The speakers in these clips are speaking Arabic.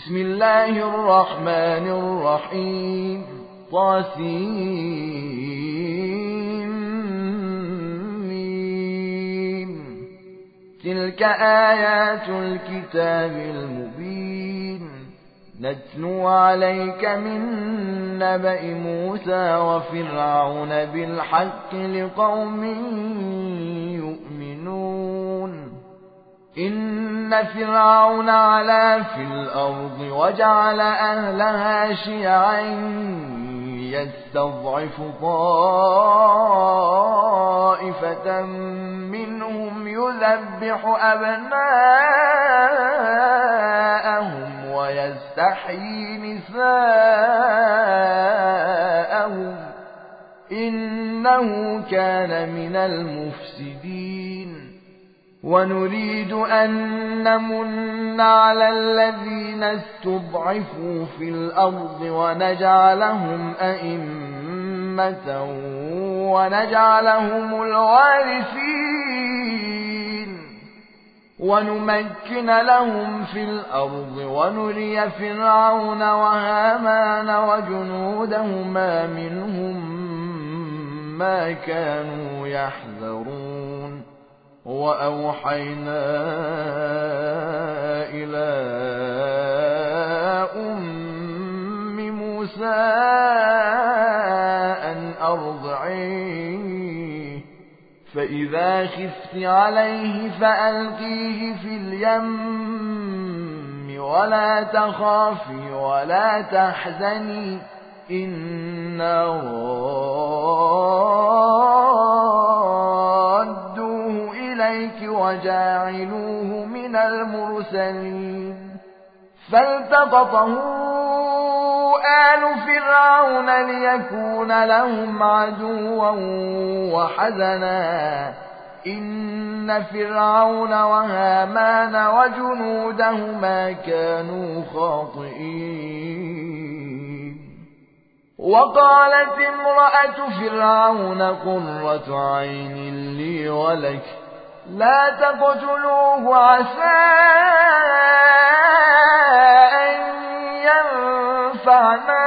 بسم الله الرحمن الرحيم طاسيم. تلك آيات الكتاب المبين نتلو عليك من نبأ موسى وفرعون بالحق لقوم يؤمنون. إن فرعون علا في الأرض وجعل أهلها شيعا يستضعف طائفة منهم يذبح أبناءهم ويستحيي نساءهم إنه كان من المفسدين. ونريد أن نمن على الذين استضعفوا في الأرض ونجعلهم أئمة ونجعلهم الوارثين ونمكن لهم في الأرض ونري فرعون وهامان وجنودهما منهم ما كانوا يحذرون. وأوحينا إلى أم موسى أن أرضعيه فإذا خفت عليه فألقيه في اليم ولا تخافي ولا تحزني إنا رادوه إليك وجاعلوه من المرسلين. فالتقطه آل فرعون ليكون لهم عدوا وحزنا إن فرعون وهامان وجنودهما كانوا خاطئين. وقالت امرأة فرعون قرة عين لي ولك لا تقتلوه عسى أن ينفعنا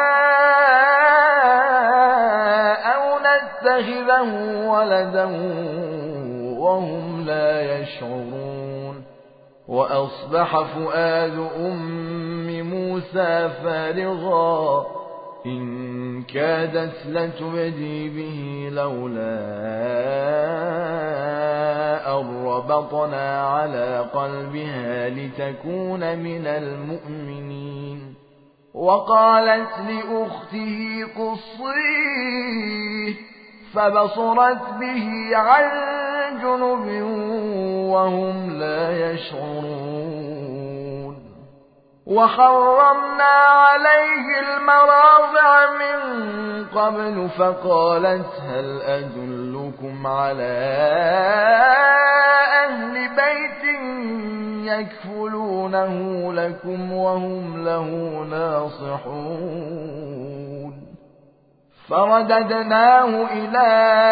أو نتخذه ولدا وهم لا يشعرون. وأصبح فؤاد أم موسى فارغا إن كادت لتبدي به لولا أن ربطنا على قلبها لتكون من المؤمنين. وقالت لأخته قصيه فبصرت به عن جنب وهم لا يشعرون. وحرمنا عليه المراضع من قبل فقالت هل أدلكم على أهل بيت يكفلونه لكم وهم له ناصحون. فرددناه إلى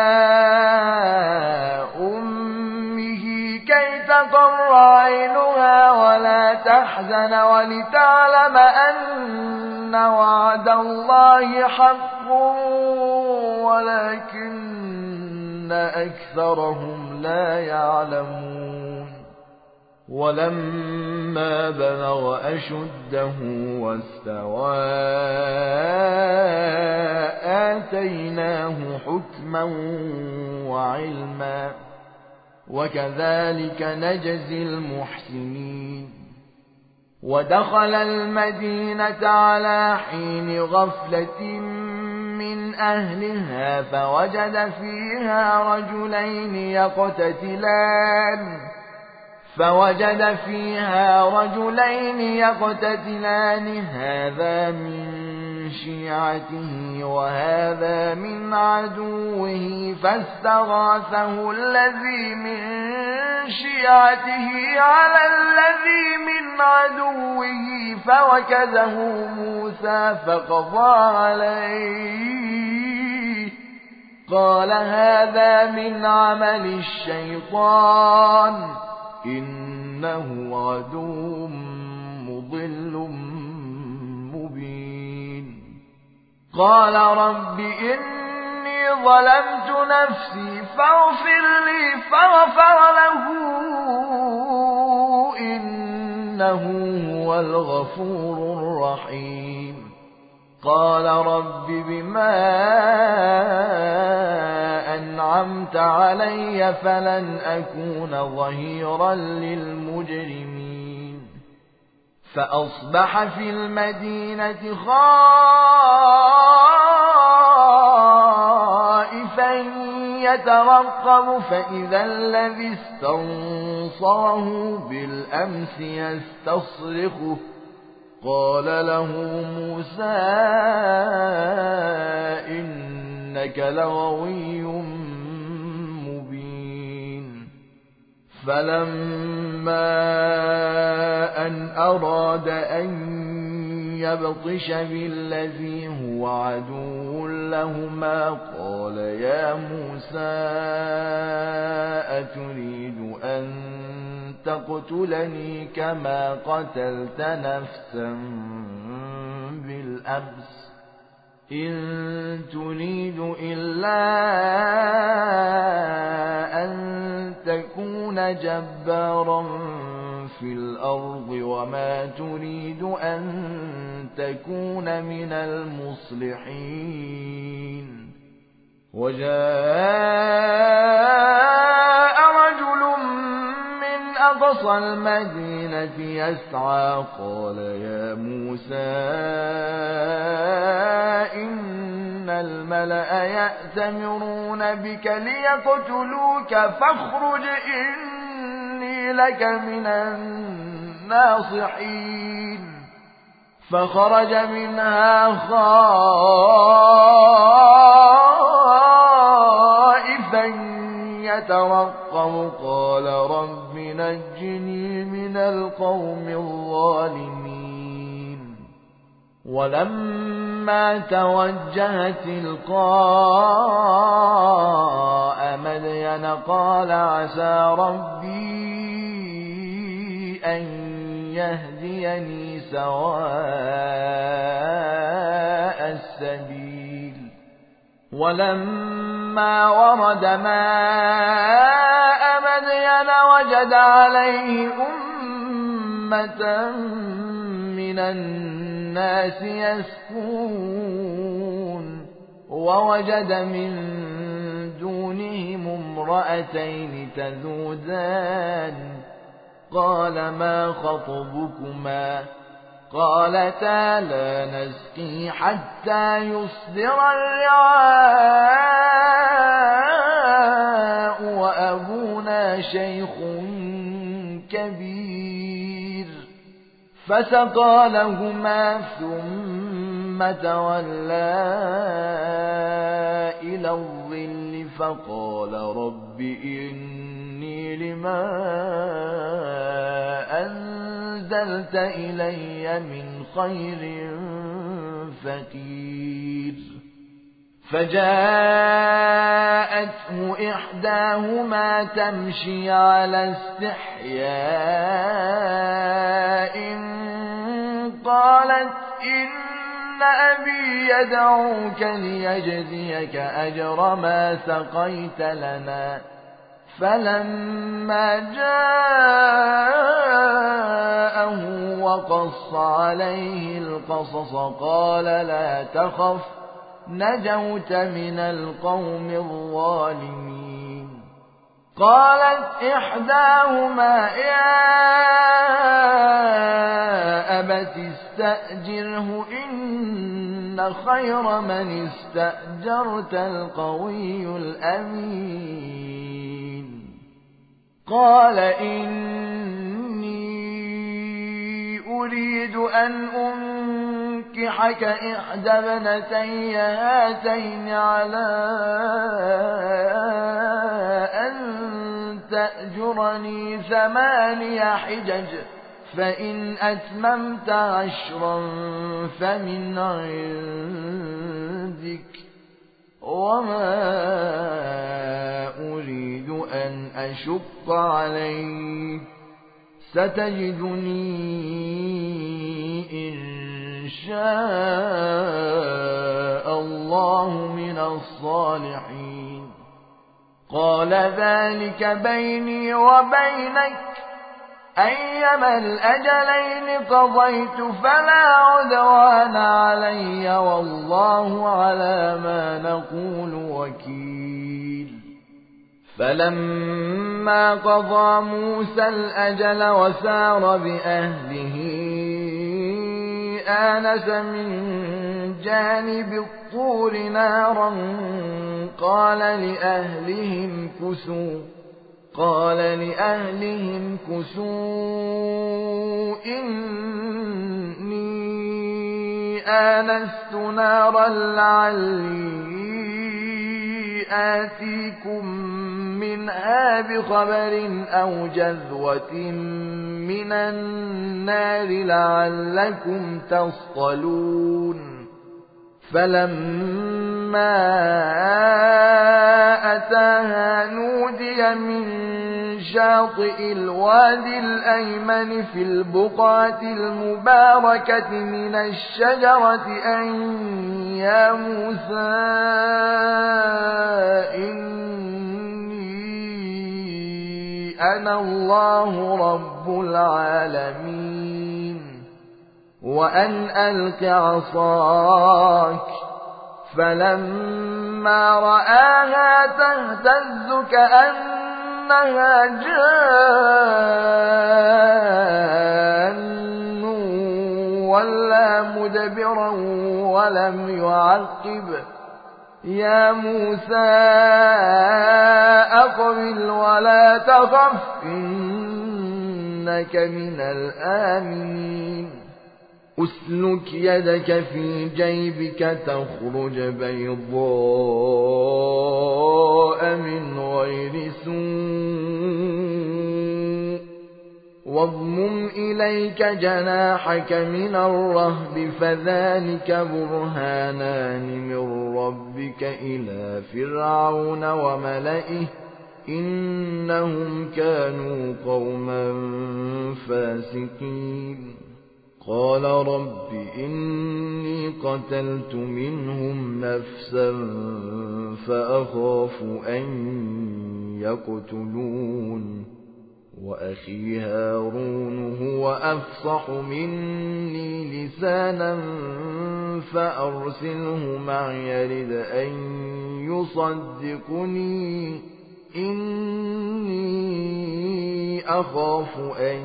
أمه كي تقر عينها ولا تحزن ولتعلم أن وعد الله حق ولكن أكثرهم لا يعلمون. ولما بلغ أشده واستوى آتيناه حكما وعلما وكذلك نجزي المحسنين. ودخل المدينة على حين غفلة من أهلها فوجد فيها رجلين يقتتلان هذا من شيعته وهذا من عدوه فاستغاثه الذي من شيعته على الذي من عدوه فوكزه موسى فقضى عليه قال هذا من عمل الشيطان إنه عدو مضل قال رب إني ظلمت نفسي فاغفر لي فغفر له إنه هو الغفور الرحيم قال رب بما أنعمت علي فلن أكون ظهيرا للمجرمين فأصبح في المدينة خائفا يترقب فإذا الذي استنصره بالأمس يستصرخه قال له موسى إنك لغوي مبين فلما أن أراد أن يبطش بالذي هو عدو لهما قال يا موسى أتريد أن تقتلني كما قتلت نفسا بالأمس إن تريد إلا أن تكون جبارا في الأرض وما تريد أن تكون من المصلحين وجاء رجل من أقصى المدينة يسعى قال يا موسى إن الملأ يأتمرون بك ليقتلوك فاخرج إني لك من الناصحين فخرج منها خائفا يترقب قال رب نجني من القوم الظالمين ولما توجه تلقاء مدين قال عسى ربي أن يهديني سواء السبيل ولما ورد ماء مدين وجد عليه أمة من الناس يسكون ووجد من دونهم امرأتين تذودان قال ما خطبكما قالتا لا نسقي حتى يصدر الرعاء وأبونا شيخ كبير فسقى لهما ثم تولى إلى الظل فقال رب إني لما أنزلت إلي من خير فقير فجاءته إحداهما تمشي على استحياء قالت إن أبي يدعوك ليجزيك أجر ما سقيت لنا فلما جاءه وقص عليه القصص قال لا تخف نجوت من القوم الظالمين قالت إحداهما يا أبت استأجره إن خير من استأجرت القوي الأمين قال إني أريد أن أنكحك إحدى ابنتي هاتين على أن تأجرني 8 حجج فإن أتممت 10 فمن عندك وما أريد أن أشق عليك ستجدني إن شاء الصالحين قال ذلك بيني وبينك أيما الأجلين قضيت فلا عدوان علي والله على ما نقول وكيل فلما قضى موسى الأجل وسار بأهله آنس من جانب الطور نارا قال لأهلهم كثوا إني آنست نارا لعلي آتيكم منها بخبر أو جذوة من النار لعلكم تصطلون فلما أتاها نودي من شاطئ الوادي الأيمن في البقعة المباركة من الشجرة أن يا موسى إني أنا الله رب العالمين وأن ألق عصاك فلما رآها تهتز كأنها جان ولا مدبرا ولم يعقب يا موسى أقبل ولا تخف إنك من الآمنين أسلك يدك في جيبك تخرج بيضاء من غير سوء واضمم إليك جناحك من الرهب فذلك برهانان من ربك إلى فرعون وملئه إنهم كانوا قوما فاسقين قال رب إني قتلت منهم نفسا فأخاف أن يقتلون وأخي هارون هو أفصح مني لسانا فأرسله معي يرد أن يصدقني إني أخاف أن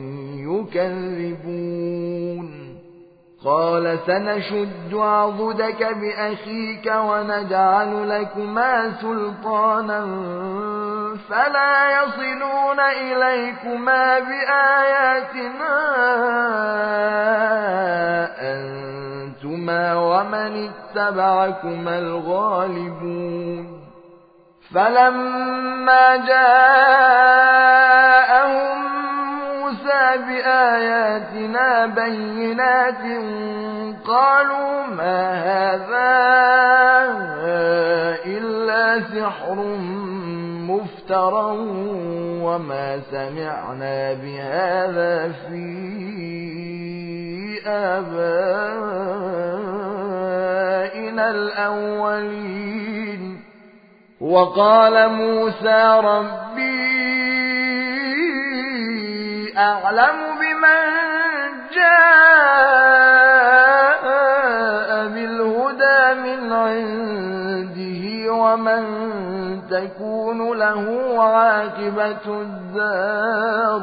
يكذبون قال سنشد عضدك بأخيك ونجعل لكما سلطانا فلا يصلون إليكما بآياتنا أنتما ومن اتبعكما الغالبون فلما جاءهم موسى بآياتنا بينات قالوا ما هذا إلا سحر مفترى وما سمعنا بهذا في آبائنا الأولين وقال موسى ربي أعلم بمن جاء بالهدى من عنده ومن تكون له عاقبة الدار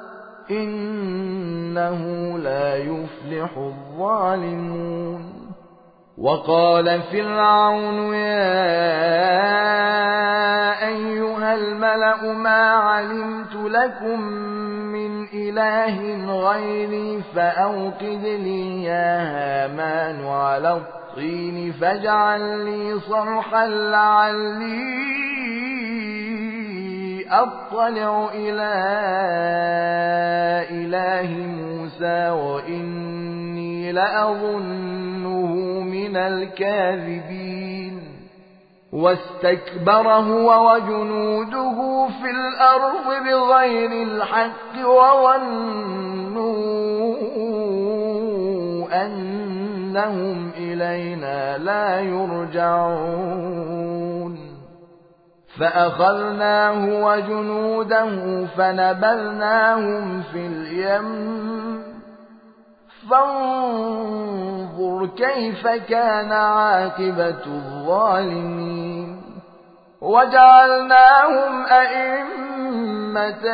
إنه لا يفلح الظالمون وقال فرعون يا أيها الملأ ما علمت لكم من إله غيري فأوقد لي يا هامان على الطين فاجعل لي صرحا لعلي أطلع إلى إله موسى وإني لأظنه من الكاذبين واستكبر هو وجنوده في الأرض بغير الحق وظنوا إنهم إلينا لا يرجعون فأخذناه وجنوده فنبذناهم في اليم فانظر كيف كان عاقبة الظالمين وجعلناهم أئمة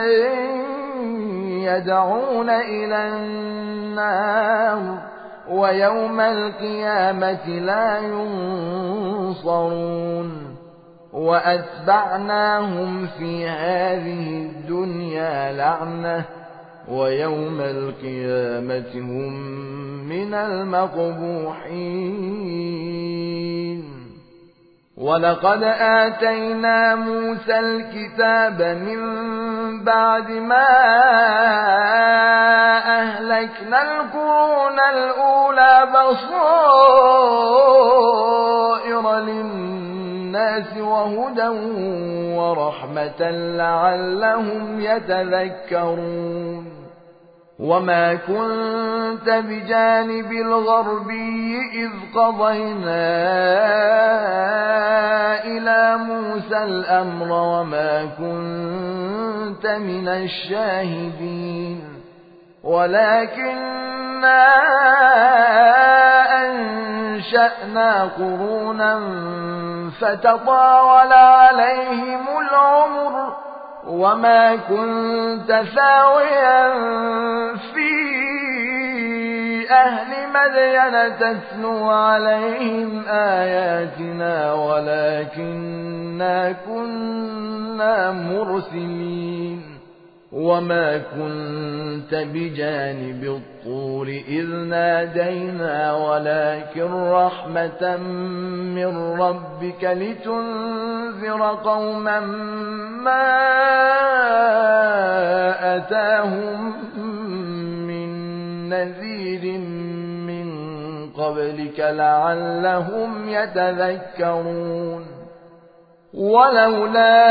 يدعون إلى النار ويوم القيامة لا ينصرون وأتبعناهم في هذه الدنيا لعنة ويوم القيامة هم من المقبوحين ولقد آتينا موسى الكتاب من بعد ما أهلكنا القرون الأولى بصائر للناس وهدى ورحمة لعلهم يتذكرون وما كنت بجانب الغربي إذ قضينا إلى موسى الأمر وما كنت من الشاهدين ولكننا أنشأنا قرونا فتطاول عليهم العمر وما كنت ثاويا في أهل مدين تتلو عليهم آياتنا ولكننا كنا مرسلين وما كنت بجانب الطور إذ نادينا ولكن رحمة من ربك لتنذر قوما ما أتاهم من نذير من قبلك لعلهم يتذكرون ولولا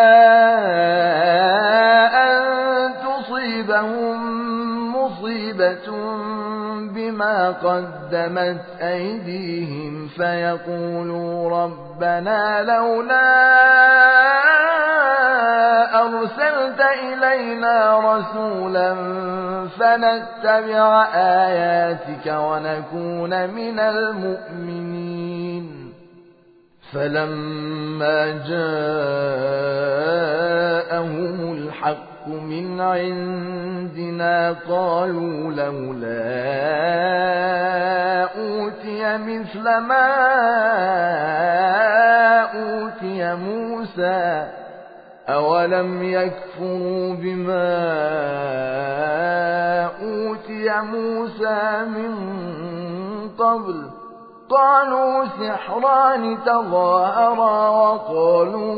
أن تصيبهم مصيبة بما قدمت أيديهم فيقولوا ربنا لولا أرسلت إلينا رسولا فنتبع آياتك ونكون من المؤمنين فلما جاءهم الحق من عندنا قالوا لولا أوتي مثل ما أوتي موسى أولم يكفروا بما أوتي موسى من قبل قالوا سحران تظاهرا وقالوا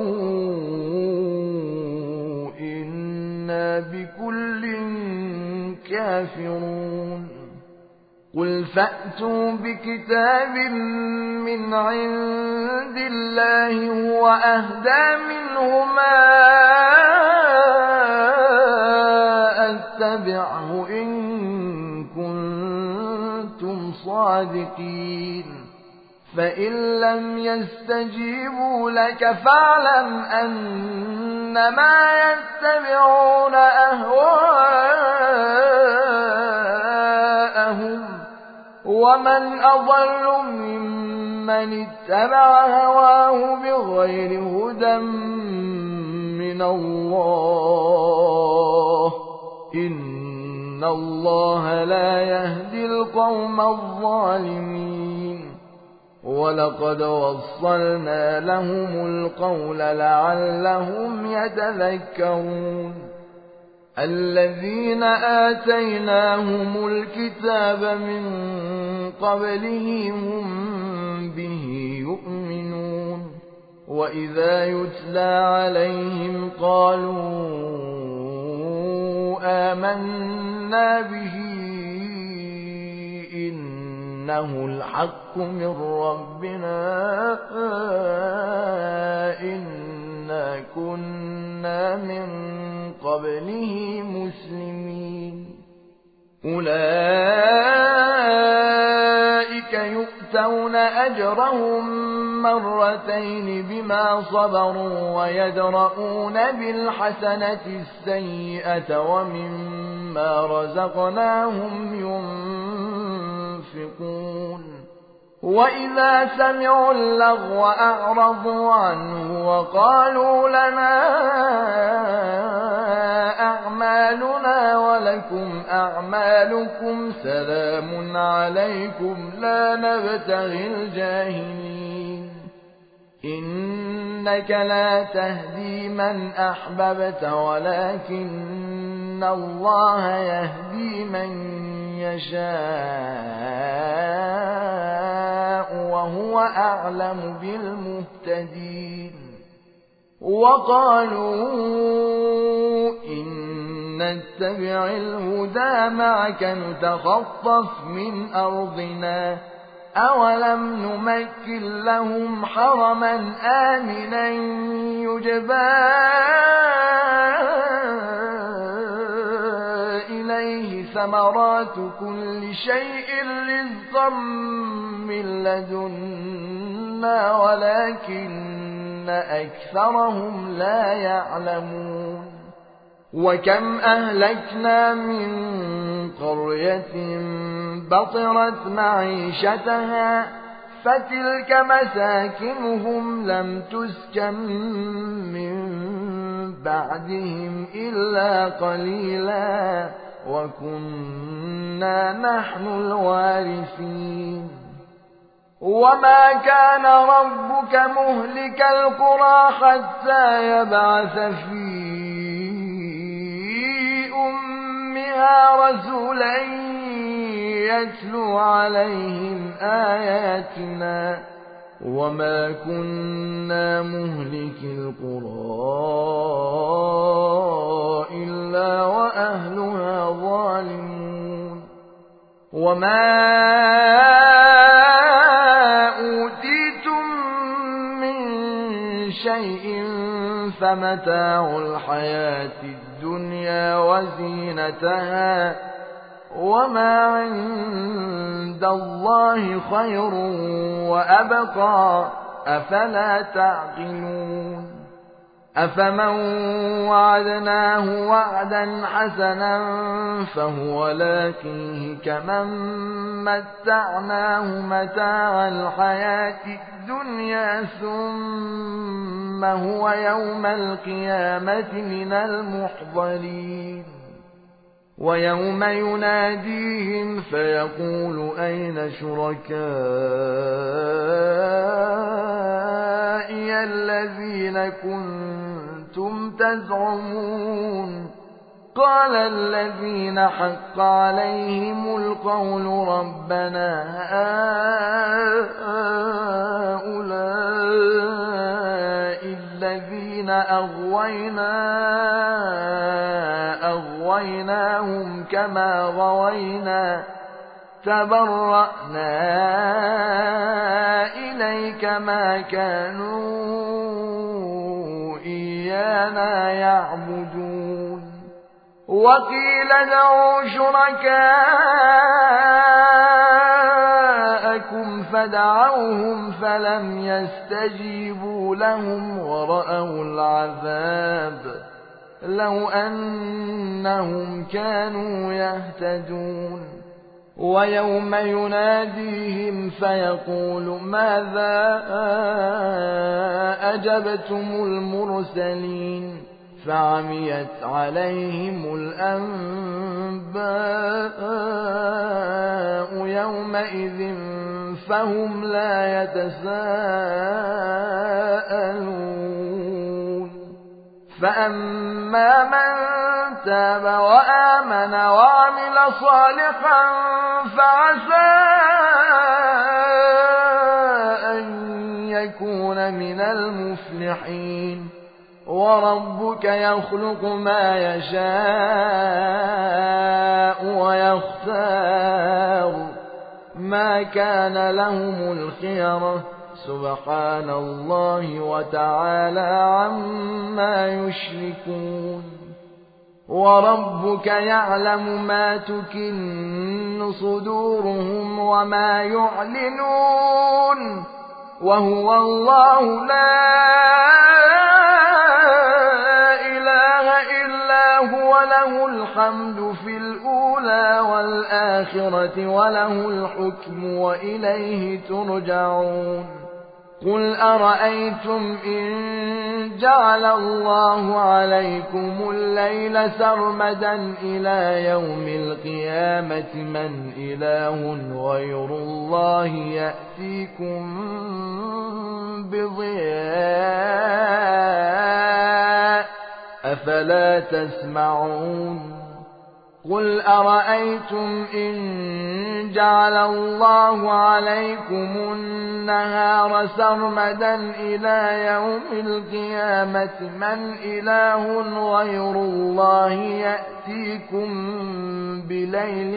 إنا بكل كافرون قل فأتوا بكتاب من عند الله هو أهدى منهما أتبعه إن كنتم صادقين فإن لم يستجيبوا لك فاعلم أنما يتبعون أهواءهم ومن أضل ممن اتبع هواه بغير هدى من الله إن الله لا يهدي القوم الظالمين ولقد وصلنا لهم القول لعلهم يتذكرون الذين آتيناهم الكتاب من قبله هم به يؤمنون وإذا يتلى عليهم قالوا آمنا به إنه الحق من ربنا إنا كنا من قبله مسلمين أولئك يؤتون أجرهم مرتين بما صبروا ويدرؤون بالحسنة السيئة ومما رزقناهم ينفقون وإذا سمعوا اللغو أعرضوا عنه وقالوا لنا أعمالنا ولكم أعمالكم سلام عليكم لا نبتغي الجاهلين إنك لا تهدي من أحببت ولكن الله يهدي من يشاء وهو أعلم بالمهتدين وقالوا إن نتبع الهدى معك نتخطف من أرضنا أولم نمكن لهم حرما آمنا يجبى إليه ثمرات كل شيء رزقا من لدنا ولكن أكثرهم لا يعلمون وكم أهلكنا من قرية بطرت معيشتها فتلك مساكنهم لم تسكن من بعدهم إلا قليلا وكنا نحن الوارثين وما كان ربك مهلك القرى حتى يبعث في أمها رسولا يتلو عليهم آياتنا وما كنا مهلك القرى إلا وأهلها ظالمون وما أوتيتم من شيء فمتاع الحياة الدنيا وزينتها وما عند الله خير وأبقى أفلا تعقلون أفمن وعدناه وعدا حسنا فهو لاقيه كمن متعناه متاع الحياة الدنيا ثم هو يوم القيامة من المحضرين ويوم يناديهم فيقول أين شركائي الذين كنتم تزعمون قال الذين حق عليهم القول ربنا هؤلاء الذين أغويناهم كما غوينا تبرأنا إليك ما كانوا إيانا يعبدون وقيل ادعوا شركاءكم فدعوهم فلم يستجيبوا لهم ورأوا العذاب لو أنهم كانوا يهتدون ويوم يناديهم فيقول ماذا أجبتم المرسلين فعميت عليهم الأنباء يومئذ فهم لا يتساءلون فأما من تاب وآمن وعمل صالحا فعسى أن يكون من المفلحين وربك يخلق ما يشاء ويختار ما كان لهم الخيرة سبحان الله وتعالى عما يشركون وربك يعلم ما تكن صدورهم وما يعلنون وهو الله لا إله إلا هو له الحمد في الأولى والآخرة وله الحكم وإليه ترجعون قل أرأيتم إن جعل الله عليكم الليل سرمدا إلى يوم القيامة من إله غير الله يأتيكم بضياء أفلا تسمعون قل أرأيتم إن جعل الله عليكم النهار سرمدا إلى يوم القيامة من إله غير الله يأتيكم بليل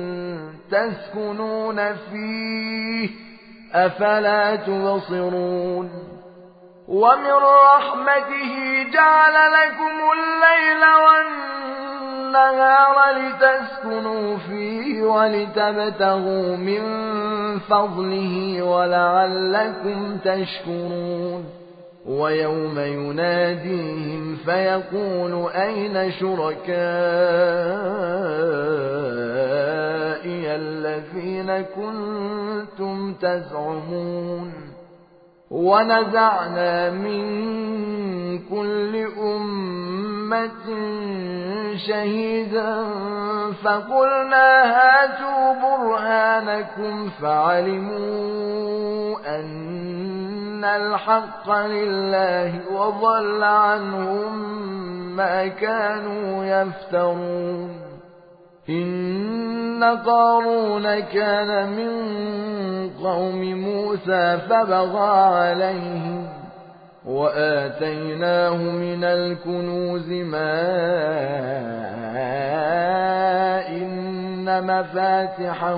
تسكنون فيه أفلا تبصرون ومن رحمته جعل لكم الليل والنهار لتسكنوا فيه ولتبتغوا من فضله ولعلكم تشكرون ويوم يناديهم فيقول أين شركائي الذين كنتم تزعمون ونزعنا من كل أمة شهيدا فقلنا هاتوا برهانكم فعلموا أن الحق لله وضل عنهم ما كانوا يفترون إن قارون كان من قوم موسى فبغى عليهم وآتيناه من الكنوز ما إن مفاتحه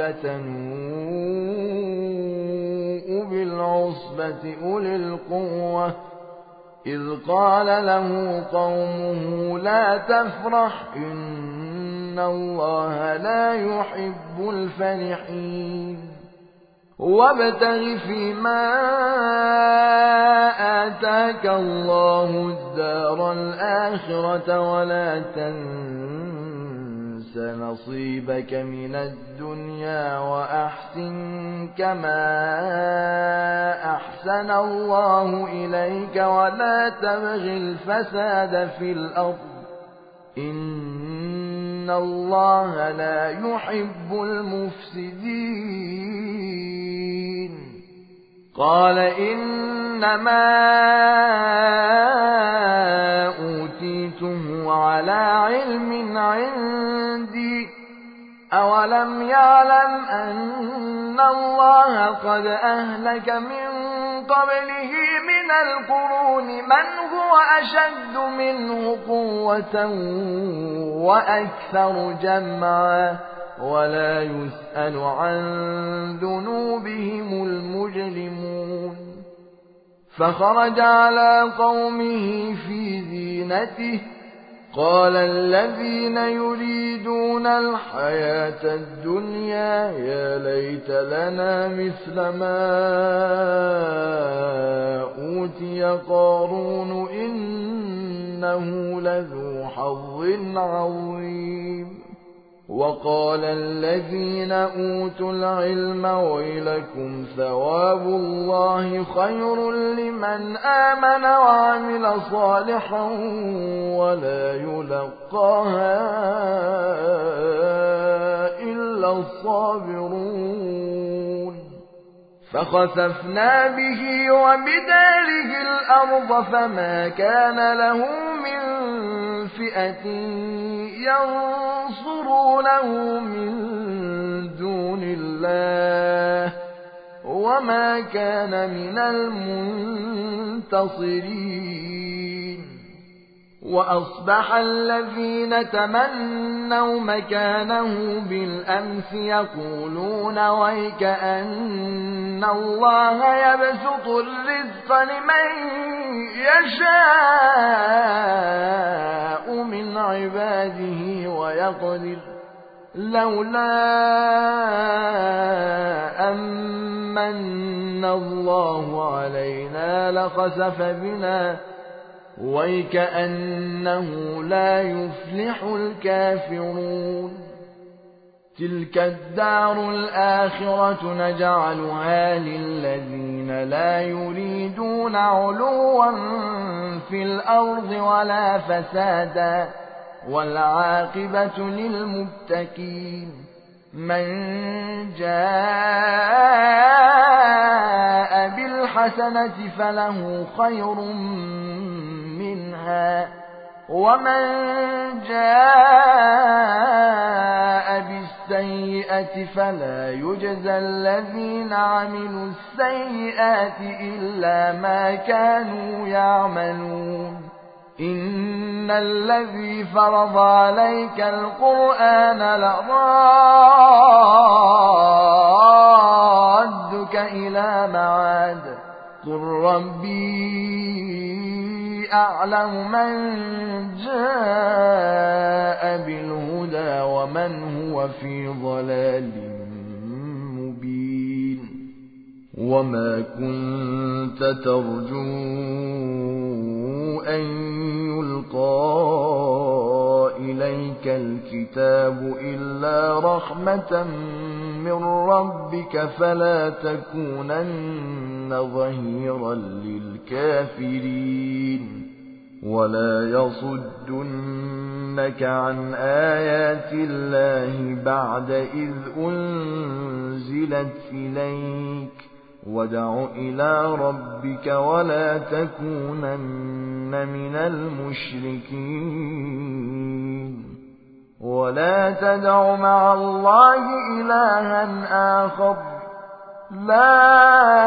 لتنوء بالعصبة أولي القوة إذ قال له قومه لا تفرح إن الله لا يحب الفرحين وابتغ فيما آتاك الله الدار الآخرة ولا تنس نصيبك من الدنيا وأحسن كما أحسن الله إليك ولا تبغ الفساد في الأرض إن الله لا يحب المفسدين قال إنما أوتيته على علم عندي أولم يعلم أن الله قد أهلك من قبله من القرون من هو أشد منه قوة وأكثر جمعا ولا يسأل عن ذنوبهم المجرمون فخرج على قومه في زينته قال الذين يريدون الحياة الدنيا يا ليت لنا مثل ما أوتي قارون إنه لذو حظ عظيم وقال الذين أوتوا العلم ويلكم ثواب الله خير لمن آمن وعمل صالحا ولا يلقاها إلا الصابرون فخسفنا به وبداره الأرض فما كان له من فئة ينصرونه من دون الله وما كان من المنتصرين وأصبح الذين تمنوا مكانه بالأمس يقولون ويك أن الله يبسط الرزق لمن يشاء من عباده ويقدر لولا أمن الله علينا لخسف بنا ويكأنه لا يفلح الكافرون تلك الدار الآخرة نجعلها للذين لا يريدون علوا في الأرض ولا فسادا والعاقبة للمتقين من جاء بالحسنة فله خير منها ومن جاء بالسيئة فلا يجزى الذين عملوا السيئات إلا ما كانوا يعملون إن الذي فرض عليك القرآن لرادك إلى معاد قل ربي أعلم من جاء بالهدى ومن هو في ضلال مبين وما كنت ترجو أن يلقى إليك الكتاب إلا رحمة من ربك فلا تكونن ظهيرا للكافرين ولا يصدنك عن آيات الله بعد إذ أنزلت إليك وادع إلى ربك ولا تكونن من المشركين ولا تدع مع الله إلها آخر لا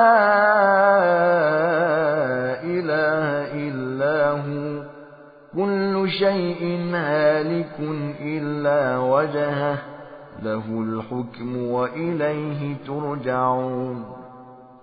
إله إلا هو كل شيء هالك إلا وجهه له الحكم وإليه ترجعون